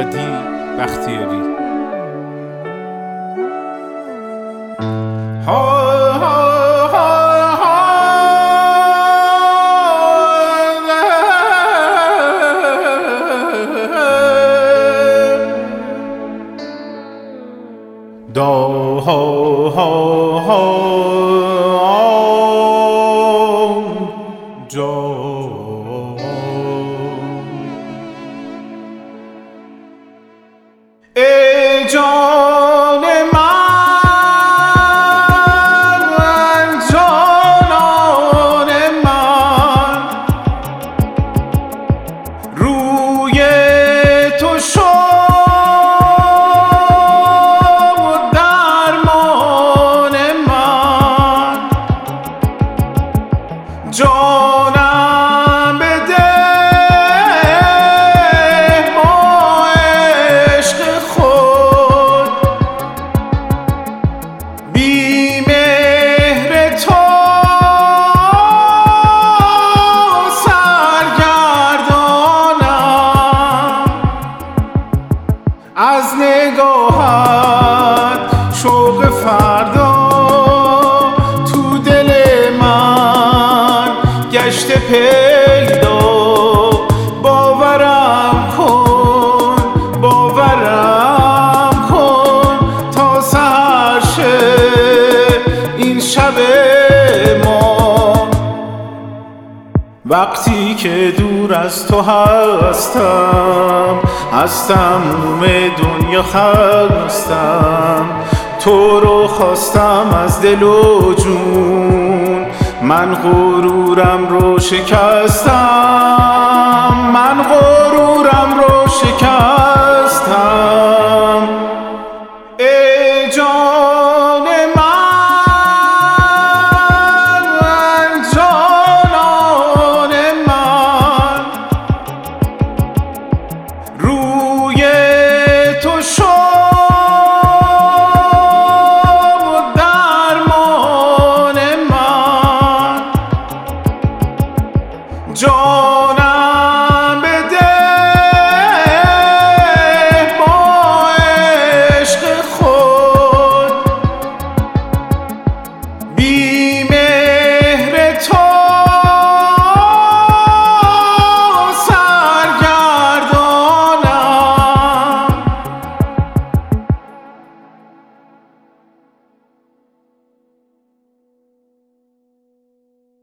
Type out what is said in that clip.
هادی بختیاری. ای جان من، جانان من، روی تو شد درمان من. جانم بده با عشق خود، بی مهر تو سرگردانم. از نگاهت شوق فردا تو دل من گشته پیدا. باورم کن، باورم کن تا سحر شه این شب ما. وقتی که دور از تو هستم، از تموم دنیا خستم. تو رو خواستم از دل و جون، من غرورم رو شکستم، من غرورم رو